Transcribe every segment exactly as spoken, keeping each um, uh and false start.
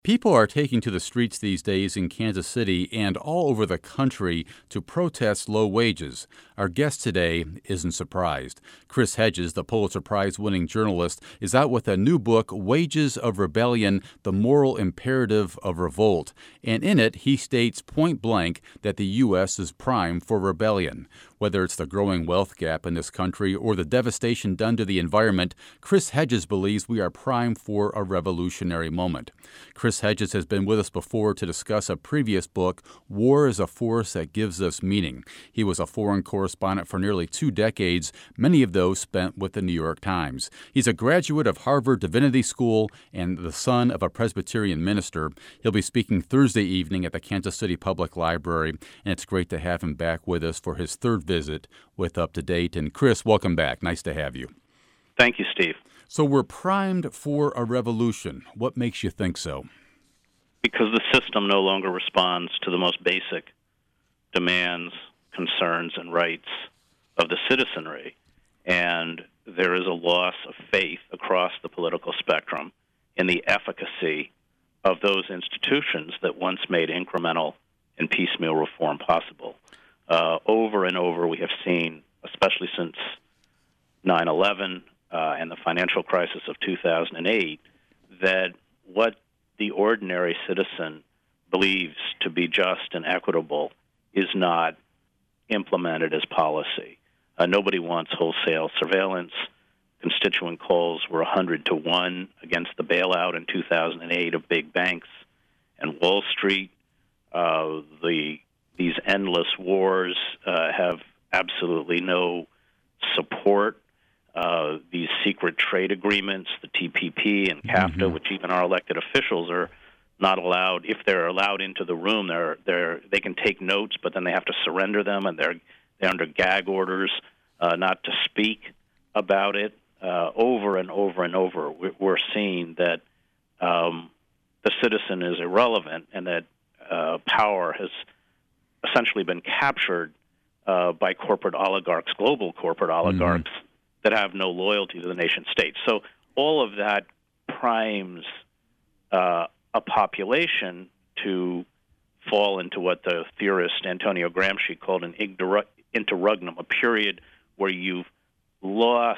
People are taking to the streets these days in Kansas City and all over the country to protest low wages. Our guest today isn't surprised. Chris Hedges, the Pulitzer Prize-winning journalist, is out with a new book, Wages of Rebellion: The Moral Imperative of Revolt. And in it, he states point blank that the U S is primed for rebellion. Whether it's the growing wealth gap in this country or the devastation done to the environment, Chris Hedges believes we are primed for a revolutionary moment. Chris Hedges has been with us before to discuss a previous book, War is a Force That Gives Us Meaning. He was a foreign correspondent for nearly two decades, many of those spent with the New York Times. He's a graduate of Harvard Divinity School and the son of a Presbyterian minister. He'll be speaking Thursday evening at the Kansas City Public Library, and it's great to have him back with us for his third visit with Up to Date. And Chris, welcome back. Nice to have you. Thank you, Steve. So we're primed for a revolution. What makes you think so? Because the system no longer responds to the most basic demands, concerns, and rights of the citizenry. And there is a loss of faith across the political spectrum in the efficacy of those institutions that once made incremental and piecemeal reform possible. Uh, over and over, we have seen, especially since nine eleven uh, and the financial crisis of two thousand eight, that what the ordinary citizen believes to be just and equitable is not implemented as policy. Uh, nobody wants wholesale surveillance. Constituent calls were one hundred to one against the bailout in two thousand eight of big banks and Wall Street. Uh, the These endless wars uh, have absolutely no support. Uh, these secret trade agreements, the T P P and CAFTA, mm-hmm. which even our elected officials are not allowed. If they're allowed into the room, they're they're they can take notes, but then they have to surrender them, and they're they're under gag orders uh, not to speak about it. Uh, over and over and over, we're seeing that um, the citizen is irrelevant, and that uh, power has essentially been captured uh, by corporate oligarchs, global corporate oligarchs, mm-hmm. that have no loyalty to the nation state. So all of that primes uh, a population to fall into what the theorist Antonio Gramsci called an interregnum, a period where you've lost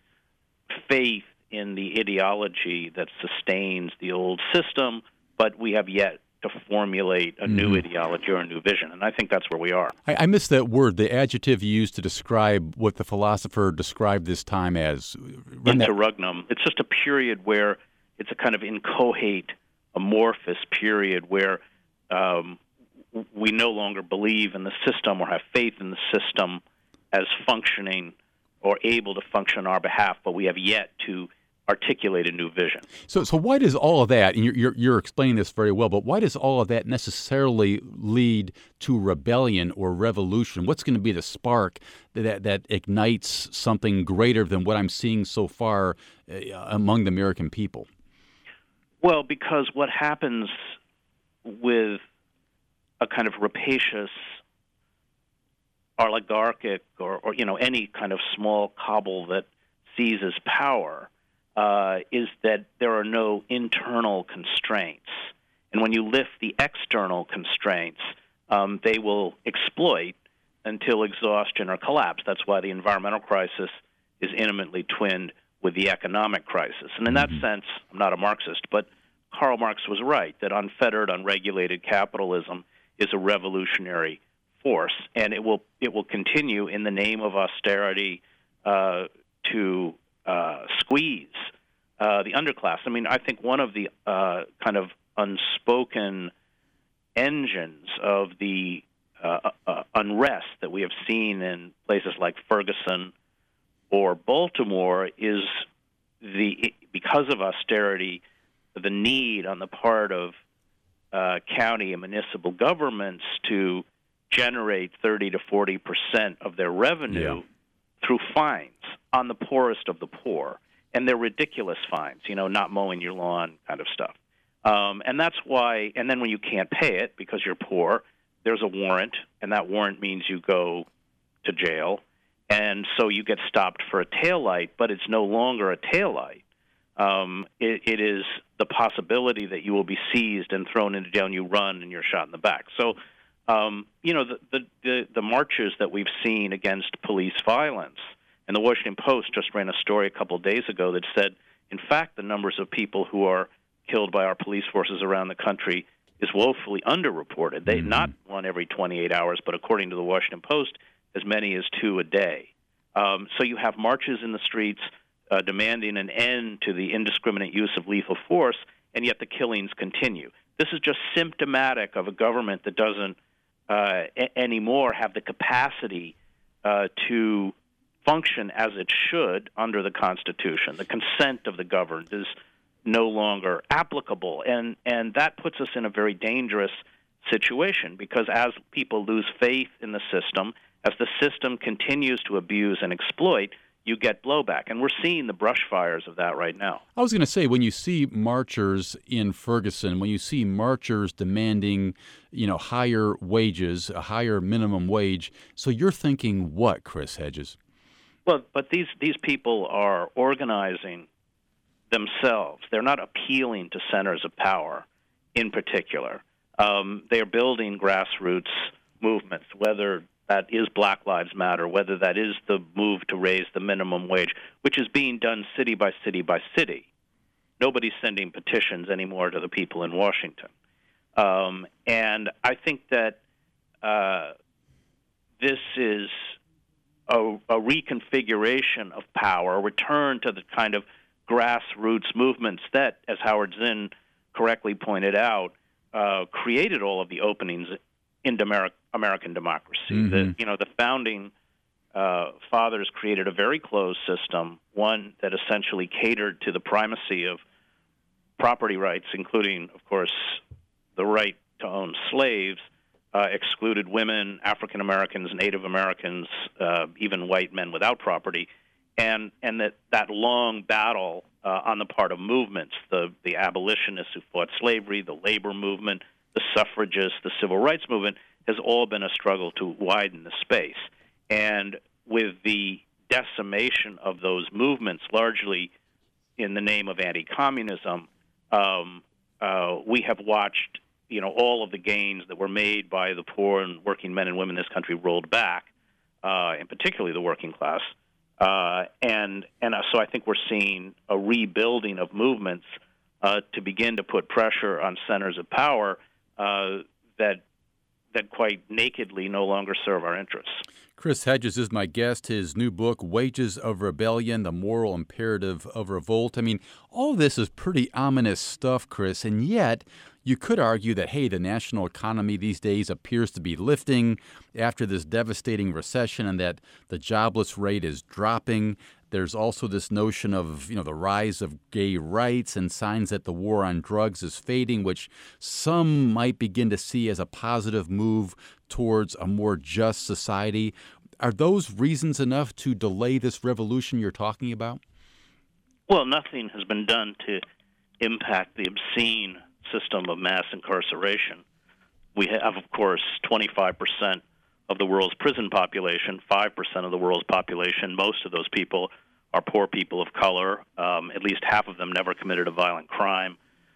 faith in the ideology that sustains the old system, but we have yet to formulate a new mm-hmm. ideology or a new vision. And I think that's where we are. I, I missed that word, the adjective you used to describe what the philosopher described this time as. Interregnum. It's just a period where it's a kind of inchoate, amorphous period where um, we no longer believe in the system or have faith in the system as functioning or able to function on our behalf, but we have yet to articulate a new vision. So, so why does all of that, and you're, you're, you're explaining this very well, but why does all of that necessarily lead to rebellion or revolution? What's going to be the spark that that ignites something greater than what I'm seeing so far uh, among the American people? Well, because what happens with a kind of rapacious, oligarchic, or, or you know, any kind of small cabal that seizes power, Uh, is that there are no internal constraints. And when you lift the external constraints, um, they will exploit until exhaustion or collapse. That's why the environmental crisis is intimately twinned with the economic crisis. And in that mm-hmm. sense, I'm not a Marxist, but Karl Marx was right that unfettered, unregulated capitalism is a revolutionary force, and it will it will continue in the name of austerity uh, to Uh, squeeze uh, the underclass. I mean, I think one of the uh, kind of unspoken engines of the uh, uh, unrest that we have seen in places like Ferguson or Baltimore is the because of austerity, the need on the part of uh, county and municipal governments to generate thirty to forty percent of their revenue yeah. through fines on the poorest of the poor. And they're ridiculous fines, you know, not mowing your lawn kind of stuff. Um, and that's why, and then when you can't pay it because you're poor, there's a warrant, and that warrant means you go to jail. And so you get stopped for a taillight, but it's no longer a taillight. Um, it, it is the possibility that you will be seized and thrown into jail and you run and you're shot in the back. So, um, you know, the, the, the, the marches that we've seen against police violence, and the Washington Post just ran a story a couple of days ago that said, in fact, the numbers of people who are killed by our police forces around the country is woefully underreported. They mm-hmm. not one every twenty-eight hours, but according to the Washington Post, as many as two a day. Um, so you have marches in the streets uh, demanding an end to the indiscriminate use of lethal force, and yet the killings continue. This is just symptomatic of a government that doesn't uh, a- anymore have the capacity uh, to function as it should under the Constitution. The consent of the governed is no longer applicable, and, and that puts us in a very dangerous situation, because as people lose faith in the system, as the system continues to abuse and exploit, you get blowback. And we're seeing the brush fires of that right now. I was going to say, when you see marchers in Ferguson, when you see marchers demanding, you know, higher wages, a higher minimum wage, so you're thinking what, Chris Hedges? Well, but these, these people are organizing themselves. They're not appealing to centers of power in particular. Um, they are building grassroots movements, whether that is Black Lives Matter, whether that is the move to raise the minimum wage, which is being done city by city by city. Nobody's sending petitions anymore to the people in Washington. Um, and I think that uh, this is a, a reconfiguration of power, a return to the kind of grassroots movements that, as Howard Zinn correctly pointed out, uh, created all of the openings in Amer- American democracy. Mm-hmm. The, you know, the founding uh, fathers created a very closed system, one that essentially catered to the primacy of property rights, including, of course, the right to own slaves, uh, excluded women, African Americans, Native Americans, uh, even white men without property, and and that, that long battle uh, on the part of movements, the, the abolitionists who fought slavery, the labor movement, the suffragists, the civil rights movement, has all been a struggle to widen the space. And with the decimation of those movements, largely in the name of anti-communism, um, uh, we have watched, you know, all of the gains that were made by the poor and working men and women in this country rolled back, uh, and particularly the working class. Uh, and and so I think we're seeing a rebuilding of movements uh, to begin to put pressure on centers of power uh, that that quite nakedly no longer serve our interests. Chris Hedges is my guest. His new book, Wages of Rebellion, The Moral Imperative of Revolt. I mean, all this is pretty ominous stuff, Chris, and yet you could argue that, hey, the national economy these days appears to be lifting after this devastating recession and that the jobless rate is dropping. There's also this notion of, you know, the rise of gay rights and signs that the war on drugs is fading, which some might begin to see as a positive move towards a more just society. Are those reasons enough to delay this revolution you're talking about? Well, nothing has been done to impact the obscene system of mass incarceration. We have, of course, twenty-five percent of the world's prison population, five percent of the world's population. Most of those people are poor people of color. Um, at least half of them never committed a violent crime.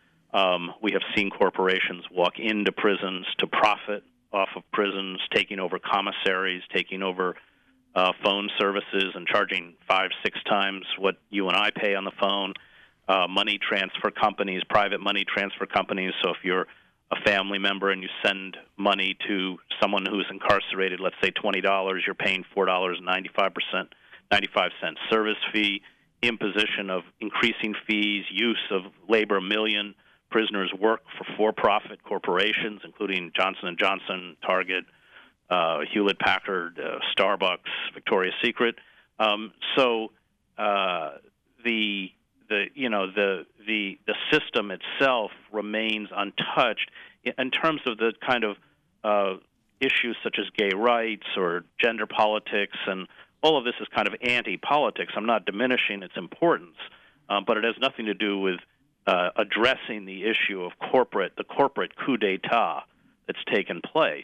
Um, we have seen corporations walk into prisons to profit off of prisons, taking over commissaries, taking over uh, phone services and charging five, six times what you and I pay on the phone. Uh, money transfer companies, private money transfer companies. So if you're a family member and you send money to someone who's incarcerated, let's say twenty dollars, you're paying four dollars and ninety-five percent, ninety-five cents service fee, imposition of increasing fees, use of labor. A million prisoners work for for-profit corporations, including Johnson and Johnson, Target, uh, Hewlett-Packard, uh, Starbucks, Victoria's Secret. Um, so uh, the the you know the the the system itself remains untouched in terms of the kind of uh, issues such as gay rights or gender politics, and all of this is kind of anti-politics. I'm not diminishing its importance, um, but it has nothing to do with uh, addressing the issue of corporate the corporate coup d'état that's taken place,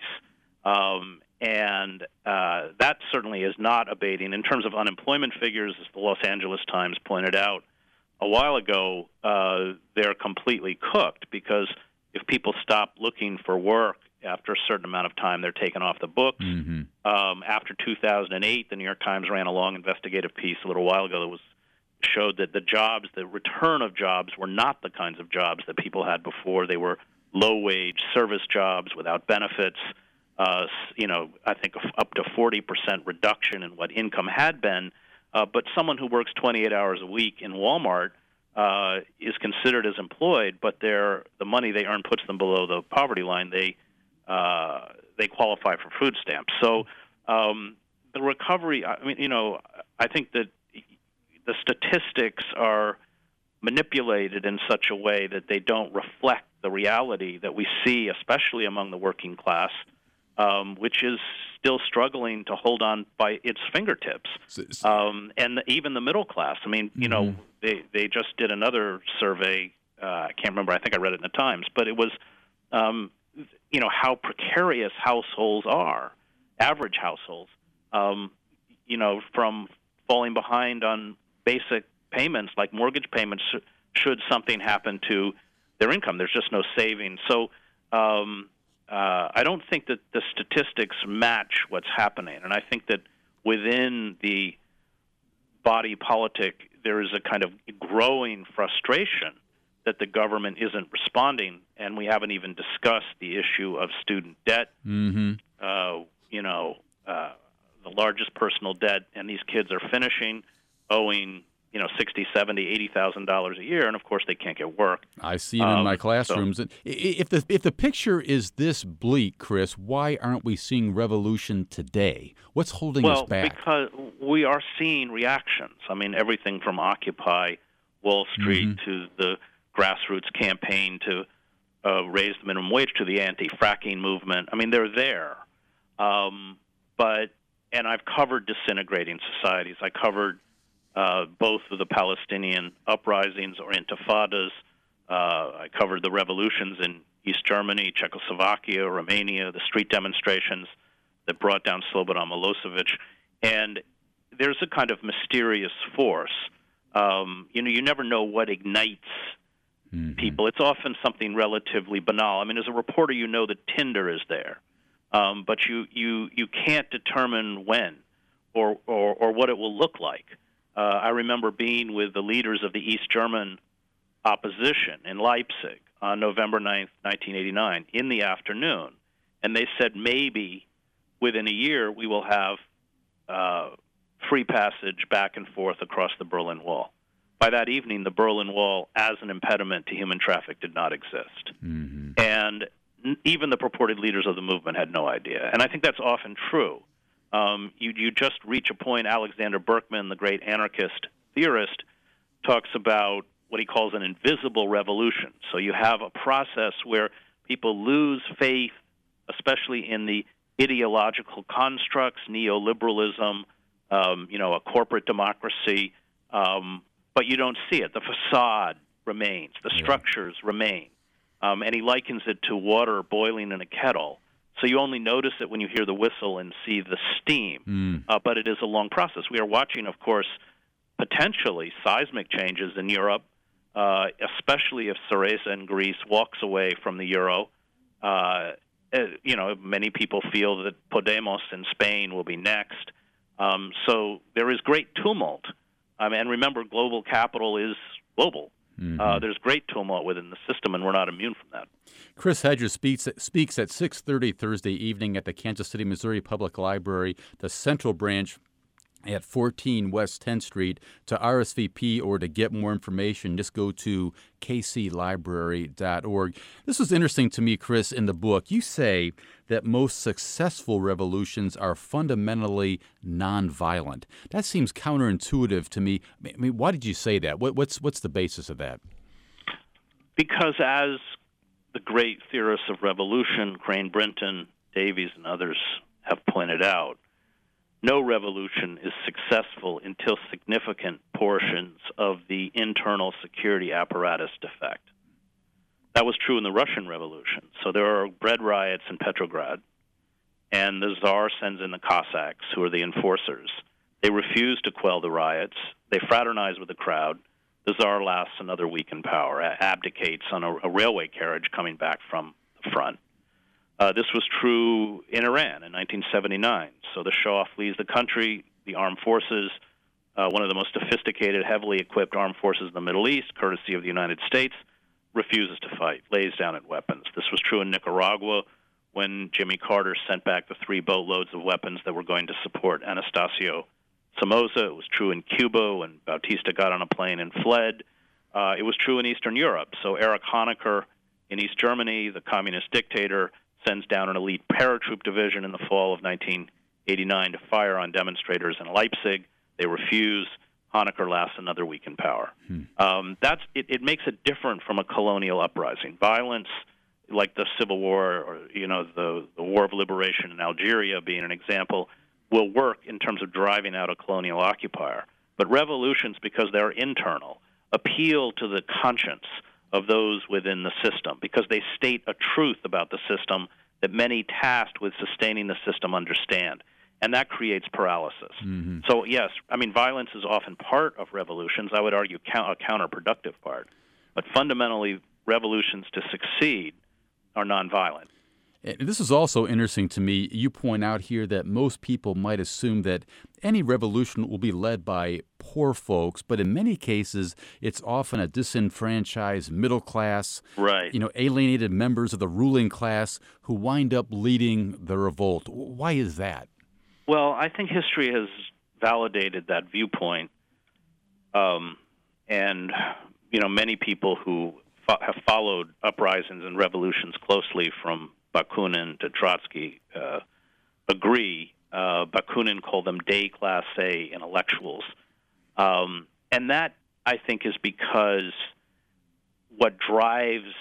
um, and uh, that certainly is not abating in terms of unemployment figures, as the Los Angeles Times pointed out. a while ago, uh, they're completely cooked because if people stop looking for work after a certain amount of time, they're taken off the books. Mm-hmm. Um, after two thousand eight, the New York Times ran a long investigative piece a little while ago that was showed that the jobs, the return of jobs, were not the kinds of jobs that people had before. They were low-wage service jobs without benefits. Uh, you know, I think up to forty percent reduction in what income had been. Uh, but someone who works twenty-eight hours a week in Walmart uh, is considered as employed, but their the money they earn puts them below the poverty line. They uh, they qualify for food stamps. So um, the recovery. I mean, you know, I think that the statistics are manipulated in such a way that they don't reflect the reality that we see, especially among the working class, um, which is still struggling to hold on by its fingertips. Um, and the, even the middle class. I mean, you mm-hmm. know, they, they just did another survey. Uh, I can't remember. I think I read it in the Times. But it was, um, you know, how precarious households are, average households, um, you know, from falling behind on basic payments like mortgage payments should something happen to their income. There's just no savings. So um, uh, I don't think that the statistics match what's happening. And I think that within the body politic, there is a kind of growing frustration that the government isn't responding. And we haven't even discussed the issue of student debt. Mm-hmm. Uh, you know, uh, the largest personal debt, and these kids are finishing owing, you know, sixty, seventy, eighty thousand dollars a year, and of course they can't get work. I see it um, in my classrooms. So, if the if the picture is this bleak, Chris, why aren't we seeing revolution today? What's holding well, us back? Because we are seeing reactions. I mean, everything from Occupy Wall Street mm-hmm. to the grassroots campaign to uh, raise the minimum wage to the anti-fracking movement. I mean, they're there. Um, but and I've covered disintegrating societies. I covered Uh, both of the Palestinian uprisings or intifadas. Uh, I covered the revolutions in East Germany, Czechoslovakia, Romania, the street demonstrations that brought down Slobodan Milosevic. And there's a kind of mysterious force. Um, you know, you never know what ignites mm-hmm. people. It's often something relatively banal. I mean, as a reporter, you know that Tinder is there, um, but you, you, you can't determine when or, or, or what it will look like. Uh, I remember being with the leaders of the East German opposition in Leipzig on November ninth, nineteen eighty-nine, in the afternoon. And they said maybe within a year we will have uh, free passage back and forth across the Berlin Wall. By that evening, the Berlin Wall, as an impediment to human traffic, did not exist. Mm-hmm. And n- even the purported leaders of the movement had no idea. And I think that's often true. Um, you, you just reach a point. Alexander Berkman, the great anarchist theorist, talks about what he calls an invisible revolution. So you have a process where people lose faith, especially in the ideological constructs, neoliberalism, um, you know, a corporate democracy, um, but you don't see it. The facade remains. The structures yeah. remain. Um, and he likens it to water boiling in a kettle. So you only notice it when you hear the whistle and see the steam. Mm. Uh, but it is a long process. We are watching, of course, potentially seismic changes in Europe, uh, especially if Syriza in Greece walks away from the euro. Uh, you know, many people feel that Podemos in Spain will be next. Um, so there is great tumult. I mean, and remember, global capital is global. Mm-hmm. Uh, there's great tumult within the system, and we're not immune from that. Chris Hedges speaks, speaks at six thirty Thursday evening at the Kansas City, Missouri Public Library, the Central Branch at fourteen West tenth Street. To R S V P or to get more information, just go to k c library dot org. This was interesting to me, Chris, in the book. You say that most successful revolutions are fundamentally nonviolent. That seems counterintuitive to me. I mean, why did you say that? What, what's what's the basis of that? Because as the great theorists of revolution, Crane Brinton, Davies, and others have pointed out, no revolution is successful until significant portions of the internal security apparatus defect. That was true in the Russian Revolution. So there are bread riots in Petrograd, and the Tsar sends in the Cossacks, who are the enforcers. They refuse to quell the riots. They fraternize with the crowd. the Tsar lasts another week in power, abdicates on a, a railway carriage coming back from the front. Uh, this was true in Iran in nineteen seventy-nine. So the Shah flees the country, the armed forces, uh, one of the most sophisticated, heavily equipped armed forces in the Middle East, courtesy of the United States, refuses to fight, lays down its weapons. This was true in Nicaragua when Jimmy Carter sent back the three boatloads of weapons that were going to support Anastasio Somoza. It was true in Cuba when Bautista got on a plane and fled. Uh, it was true in Eastern Europe. So Erich Honecker in East Germany, the communist dictator, sends down an elite paratroop division in the fall of nineteen eighty-nine to fire on demonstrators in Leipzig. They refuse. Honecker lasts another week in power. Hmm. Um, that's it, it makes it different from a colonial uprising. Violence, like the Civil War or you know the, the War of Liberation in Algeria being an example, will work in terms of driving out a colonial occupier. But revolutions, because they're internal, appeal to the conscience of those within the system because they state a truth about the system that many tasked with sustaining the system understand. And that creates paralysis. Mm-hmm. So, yes, I mean, violence is often part of revolutions. I would argue a counterproductive part. But fundamentally, revolutions to succeed are nonviolent. And this is also interesting to me. You point out here that most people might assume that any revolution will be led by poor folks, but in many cases, it's often a disenfranchised middle class, right. you know, alienated members of the ruling class who wind up leading the revolt. Why is that? Well, I think history has validated that viewpoint, um, and you know, many people who fo- have followed uprisings and revolutions closely, from Bakunin to Trotsky, uh, agree. Uh, Bakunin called them déclassé intellectuals. Um, and that, I think, is because what drives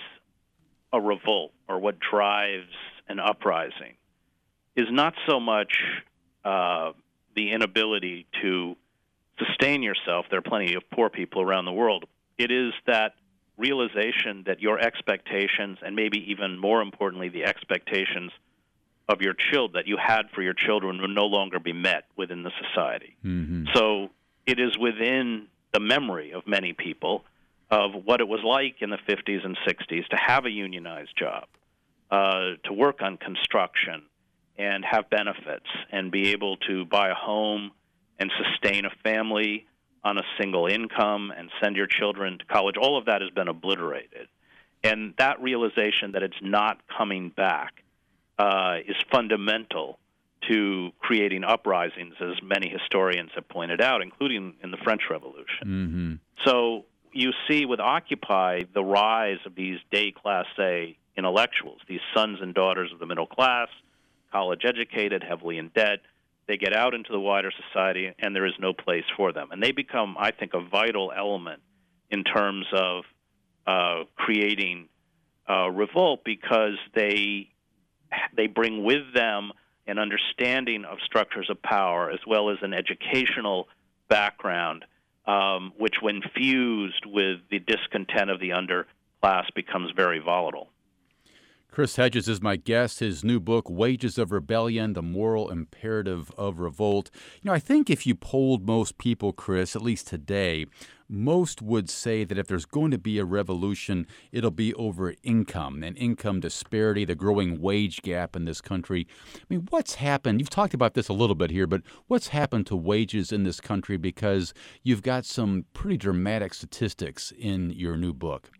a revolt or what drives an uprising is not so much uh, the inability to sustain yourself. There are plenty of poor people around the world. It is that realization that your expectations, and maybe even more importantly, the expectations of your children that you had for your children, will no longer be met within the society. Mm-hmm. So it is within the memory of many people of what it was like in the fifties and sixties to have a unionized job, uh, to work on construction and have benefits and be able to buy a home and sustain a family on a single income and send your children to college. All of that has been obliterated. And that realization that it's not coming back uh, is fundamental to creating uprisings, as many historians have pointed out, including in the French Revolution. Mm-hmm. So you see with Occupy the rise of these déclassé intellectuals, these sons and daughters of the middle class, college-educated, heavily in debt. They get out into the wider society, and there is no place for them. And they become, I think, a vital element in terms of uh, creating uh, revolt because they they bring with them an understanding of structures of power as well as an educational background, um, which, when fused with the discontent of the underclass, becomes very volatile. Chris Hedges is my guest. His new book, Wages of Rebellion, The Moral Imperative of Revolt. You know, I think if you polled most people, Chris, at least today, most would say that if there's going to be a revolution, it'll be over income and income disparity, the growing wage gap in this country. I mean, what's happened? You've talked about this a little bit here, but what's happened to wages in this country? Because you've got some pretty dramatic statistics in your new book.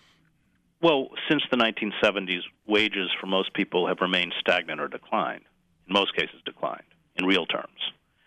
Well, since the nineteen seventies, wages for most people have remained stagnant or declined, in most cases declined, in real terms.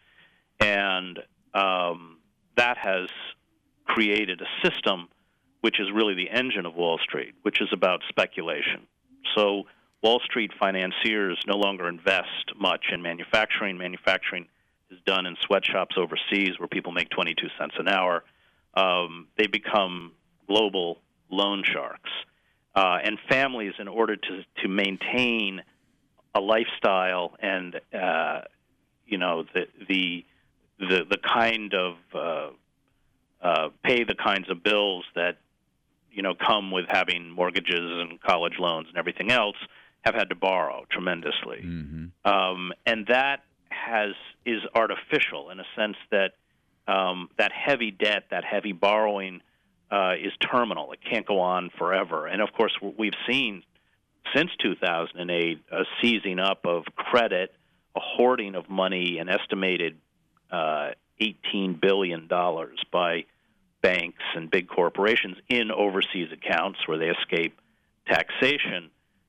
And um, that has created a system which is really the engine of Wall Street, which is about speculation. So Wall Street financiers no longer invest much in manufacturing. Manufacturing is done in sweatshops overseas where people make twenty-two cents an hour. Um, they become global loan sharks. Uh, and families, in order to, to maintain a lifestyle and uh, you know the the the, the kind of uh, uh, pay the kinds of bills that you know come with having mortgages and college loans and everything else, have had to borrow tremendously, mm-hmm. um, and that has is artificial in a sense that um, that heavy debt, that heavy borrowing, uh, is terminal. It can't go on forever. And, of course, we've seen since two thousand eight a seizing up of credit, a hoarding of money, an estimated uh, eighteen billion dollars by banks and big corporations in overseas accounts where they escape taxation.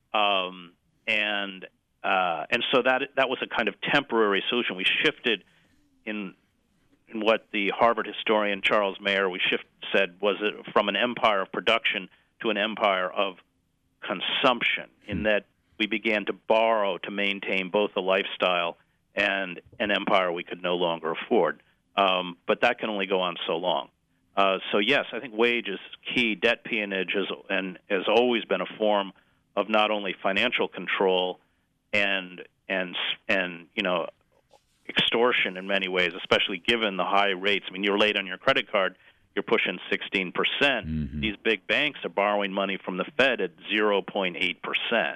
Um, and uh, and so that that was a kind of temporary solution. We shifted in in what the Harvard historian Charles Mayer we shift said was it from an empire of production to an empire of consumption, in that we began to borrow to maintain both a lifestyle and an empire we could no longer afford. Um, but that can only go on so long. Uh, so yes, I think wage is key. Debt peonage is, and has always been a form of not only financial control and and and you know extortion in many ways, especially given the high rates. I mean, you're late on your credit card, you're pushing sixteen percent. Mm-hmm. These big banks are borrowing money from the Fed at zero point eight percent.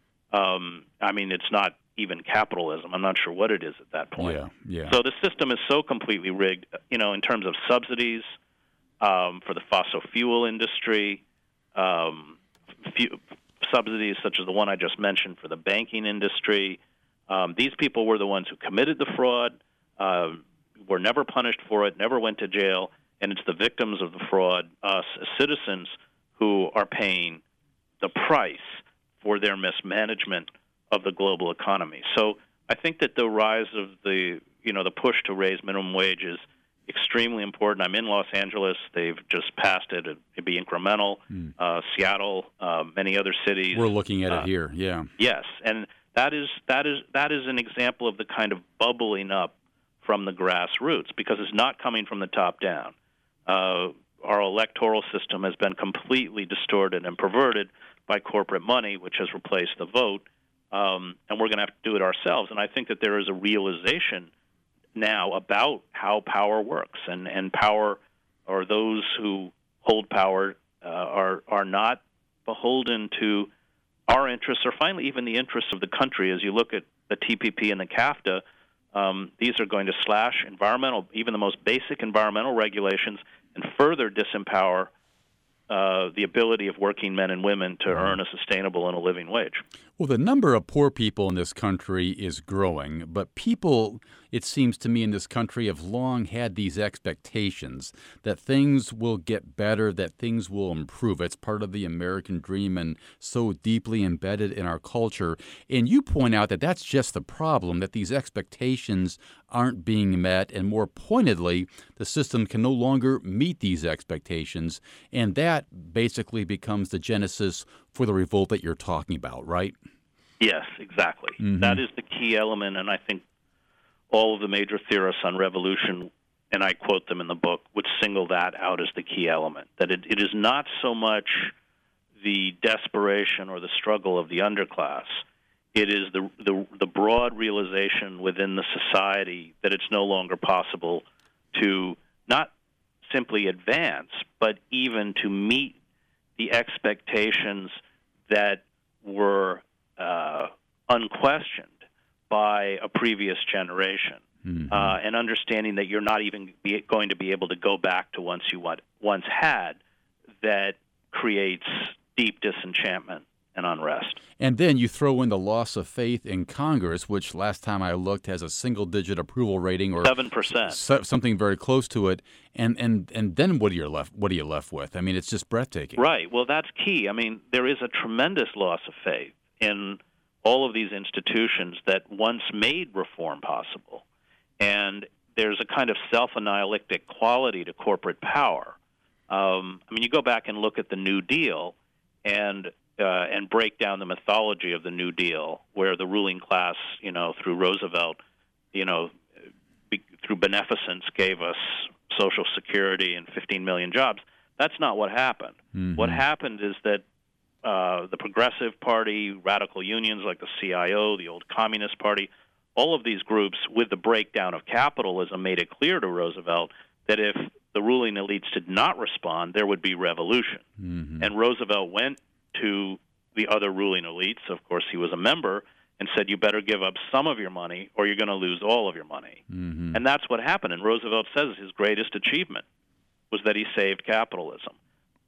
Um, I mean, it's not even capitalism. I'm not sure what it is at that point. Yeah, yeah. So the system is so completely rigged, you know, in terms of subsidies um, for the fossil fuel industry, um, few, subsidies such as the one I just mentioned for the banking industry. Um, these people were the ones who committed the fraud, uh, were never punished for it, never went to jail, and it's the victims of the fraud, us as citizens, who are paying the price for their mismanagement of the global economy. So I think that the rise of the, you know, the push to raise minimum wage is extremely important. I'm in Los Angeles. They've just passed it. It'd be incremental. Mm. Uh, Seattle, uh, many other cities. We're looking at uh, it here, yeah. Yes, and that is that is that is an example of the kind of bubbling up from the grassroots, because it's not coming from the top down. Uh, our electoral system has been completely distorted and perverted by corporate money, which has replaced the vote. Um, and we're going to have to do it ourselves. And I think that there is a realization now about how power works, and, and power, or those who hold power, uh, are are not beholden to our interests, or finally even the interests of the country. As you look at the T P P and the CAFTA, um, these are going to slash environmental, even the most basic environmental regulations, and further disempower Uh, the ability of working men and women to earn a sustainable and a living wage. Well, the number of poor people in this country is growing, but people, it seems to me, in this country have long had these expectations that things will get better, that things will improve. It's part of the American dream and so deeply embedded in our culture. And you point out that that's just the problem, that these expectations aren't being met, and more pointedly, the system can no longer meet these expectations, and that basically becomes the genesis for the revolt that you're talking about, right? Yes, exactly. Mm-hmm. That is the key element, and I think all of the major theorists on revolution, and I quote them in the book, would single that out as the key element, that it, it is not so much the desperation or the struggle of the underclass. It is the, the the broad realization within the society that it's no longer possible to not simply advance, but even to meet the expectations that were uh, unquestioned by a previous generation, mm-hmm. uh, and understanding that you're not even be, going to be able to go back to once you want, once had, that creates deep disenchantment and unrest. And then you throw in the loss of faith in Congress, which last time I looked has a single-digit approval rating, or seven percent, s- something very close to it. And and and then what are you left? What are you left with? I mean, it's just breathtaking. Right. Well, that's key. I mean, there is a tremendous loss of faith in all of these institutions that once made reform possible, and there's a kind of self-annihilating quality to corporate power. Um, I mean, you go back and look at the New Deal, and Uh, and break down the mythology of the New Deal, where the ruling class, you know, through Roosevelt, you know, be, through beneficence gave us Social Security and fifteen million jobs. That's not what happened. Mm-hmm. What happened is that uh, the Progressive Party, radical unions like the C I O, the old Communist Party, all of these groups, with the breakdown of capitalism, made it clear to Roosevelt that if the ruling elites did not respond, there would be revolution. Mm-hmm. And Roosevelt went to the other ruling elites, of course he was a member, and said, you better give up some of your money or you're going to lose all of your money. Mm-hmm. And that's what happened. And Roosevelt says his greatest achievement was that he saved capitalism.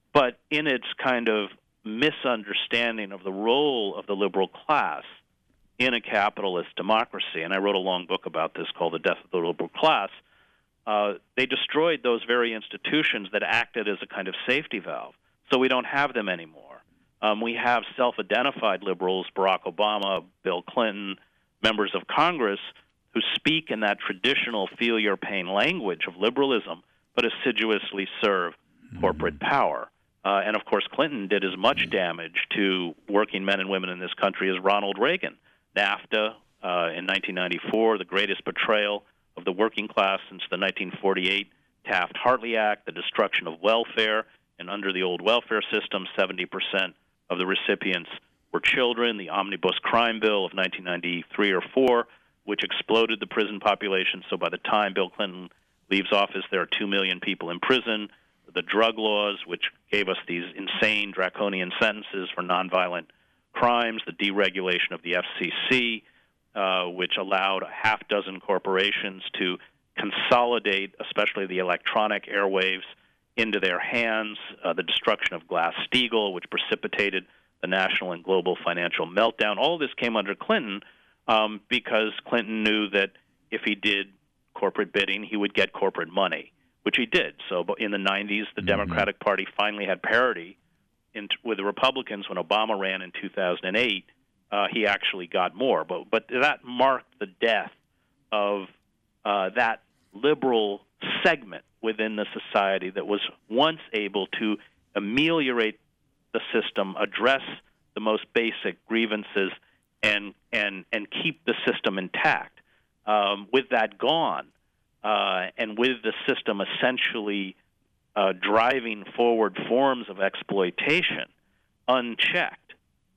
but in its kind of misunderstanding of the role of the liberal class in a capitalist democracy, and I wrote a long book about this called The Death of the Liberal Class, uh, they destroyed those very institutions that acted as a kind of safety valve. So we don't have them anymore. Um, we have self-identified liberals, Barack Obama, Bill Clinton, members of Congress, who speak in that traditional feel your pain language of liberalism, but assiduously serve mm-hmm. corporate power. Uh, and, of course, Clinton did as much damage to working men and women in this country as Ronald Reagan. NAFTA uh, in nineteen ninety-four, the greatest betrayal of the working class since the nineteen forty-eight Taft-Hartley Act, the destruction of welfare, and under the old welfare system, seventy percent of the recipients were children. The Omnibus Crime Bill of nineteen ninety-three or four, which exploded the prison population. So by the time Bill Clinton leaves office, there are two million people in prison. The drug laws, which gave us these insane draconian sentences for nonviolent crimes, the deregulation of the F C C, uh, which allowed a half dozen corporations to consolidate, especially the electronic airwaves, into their hands, uh, the destruction of Glass-Steagall, which precipitated the national and global financial meltdown. All this came under Clinton um, because Clinton knew that if he did corporate bidding, he would get corporate money, which he did. So in the nineties, the mm-hmm. Democratic Party finally had parity in, with the Republicans. When Obama ran in two thousand eight, uh, he actually got more. But, but that marked the death of uh, that liberal segment within the society that was once able to ameliorate the system, address the most basic grievances, and and and keep the system intact. Um, with that gone, uh, and with the system essentially uh, driving forward forms of exploitation, unchecked,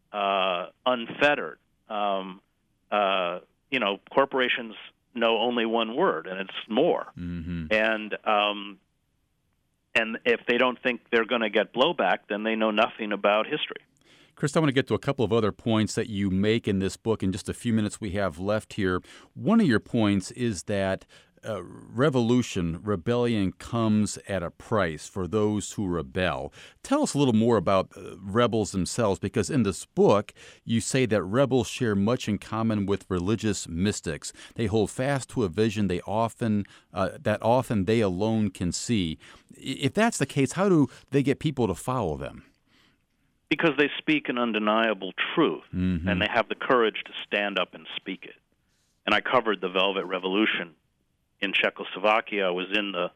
uh, unfettered, um, uh, you know, corporations know only one word, and it's more. Mm-hmm. And um, and if they don't think they're going to get blowback, then they know nothing about history. Chris, I want to get to a couple of other points that you make in this book in just a few minutes we have left here. One of your points is that uh, revolution, rebellion comes at a price for those who rebel. Tell us a little more about uh, rebels themselves, because in this book, you say that rebels share much in common with religious mystics. They hold fast to a vision they often uh, that often they alone can see. If that's the case, how do they get people to follow them? Because they speak an undeniable truth, mm-hmm. and they have the courage to stand up and speak it. And I covered the Velvet Revolution in Czechoslovakia. I was in the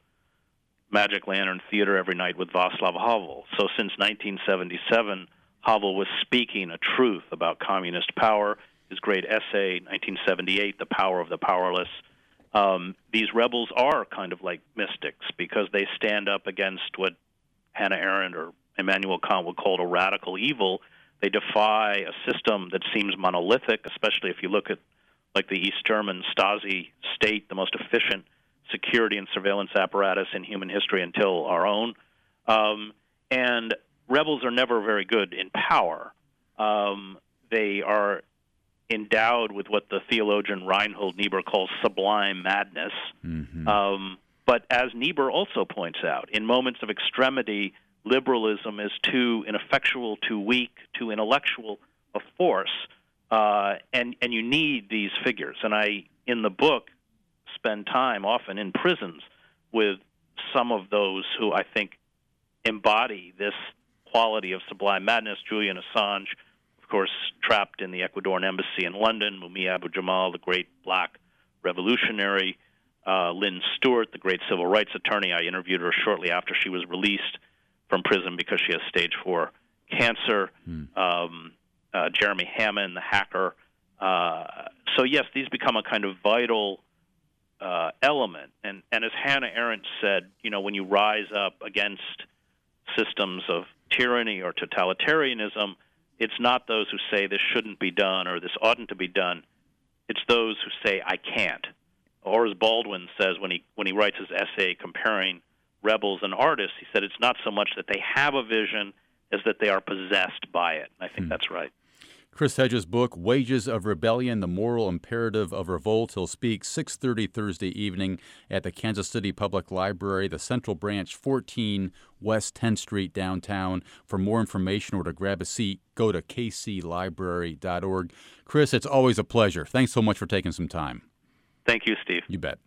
Magic Lantern Theater every night with Václav Havel. So since nineteen seventy-seven, Havel was speaking a truth about communist power. His great essay, nineteen seventy-eight, The Power of the Powerless. Um, these rebels are kind of like mystics because they stand up against what Hannah Arendt or Immanuel Kant would call it a radical evil. They defy a system that seems monolithic, especially if you look at like the East German Stasi state, the most efficient security and surveillance apparatus in human history until our own. Um, and rebels are never very good in power. Um, they are endowed with what the theologian Reinhold Niebuhr calls sublime madness. Mm-hmm. Um, but as Niebuhr also points out, in moments of extremity, liberalism is too ineffectual, too weak, too intellectual a force, uh, and and you need these figures. And I, in the book, spend time often in prisons with some of those who I think embody this quality of sublime madness. Julian Assange, of course, trapped in the Ecuadorian embassy in London. Mumia Abu-Jamal, the great black revolutionary. Uh, Lynn Stewart, the great civil rights attorney. I interviewed her shortly after she was released from prison because she has stage four cancer. Hmm. Um, uh, Jeremy Hammond, the hacker. Uh, so, yes, these become a kind of vital uh, element. And, and as Hannah Arendt said, you know, when you rise up against systems of tyranny or totalitarianism, it's not those who say this shouldn't be done or this oughtn't to be done. It's those who say, I can't. Or as Baldwin says when he when he writes his essay comparing rebels and artists, he said it's not so much that they have a vision as that they are possessed by it. And I think hmm. that's right. Chris Hedges' book, Wages of Rebellion, The Moral Imperative of Revolt. He'll speak six thirty Thursday evening at the Kansas City Public Library, the Central Branch, fourteen West tenth Street, downtown. For more information or to grab a seat, go to k c library dot org. Chris, it's always a pleasure. Thanks so much for taking some time. Thank you, Steve. You bet.